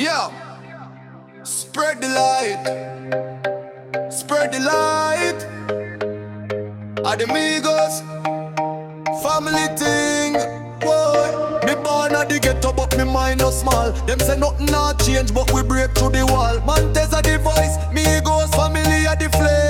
Yeah, spread the light, spread the light. Adamigos, family thing. Boy, me born at the ghetto, but me mind no small. Them say nothing not change, but we break through the wall. Montez are the voice, Migos family are the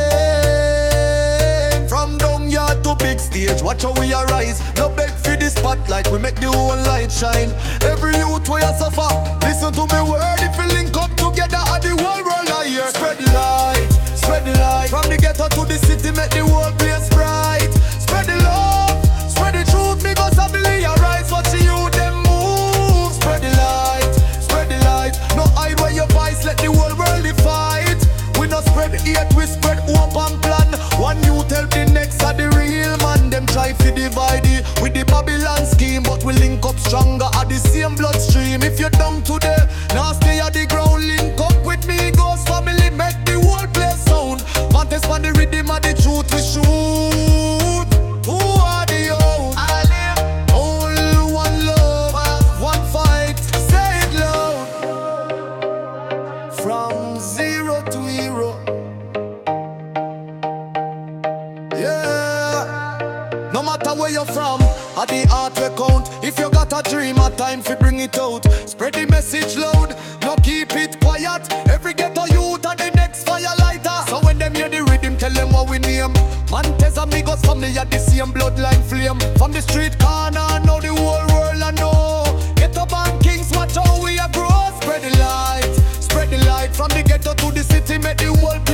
flame. From down yard to big stage, watch how we arise. No beg for the spotlight, we make the whole light shine. Every youth way a suffer, listen to me word. If we link up together, at the whole world I hear. Spread the light, spread the light. From the ghetto to the city, make the whole place bright. Spread the love, spread the truth. Migos family arise, watch the youth them move. Spread the light, spread the light. No hide where your voice, let the whole world fight. We no spread hate, we spread hope and plan. One youth help the next, are the real man. Them try to divide it with the Babylon scheme, but we link up stronger at the same bloodstream. If you're down today, now stay at the ground. Link up with me, Ghost family, make the whole place sound. Contest for the rhythm of the truth we shoot. Who are the old? I live. Only one love, one fight, say it loud. From zero to hero. Yeah. No matter where you're from, at the heart we count. If you got a dream, a time fi bring it out. Spread the message loud, no keep it quiet. Every ghetto youth and the next firelighter. So when them hear the rhythm, tell them what we name. Montez Amigos family at the same bloodline flame. From the street corner, now the whole world I know. Ghetto band kings, watch how we are grow. Spread the light, spread the light. From the ghetto to the city, make the whole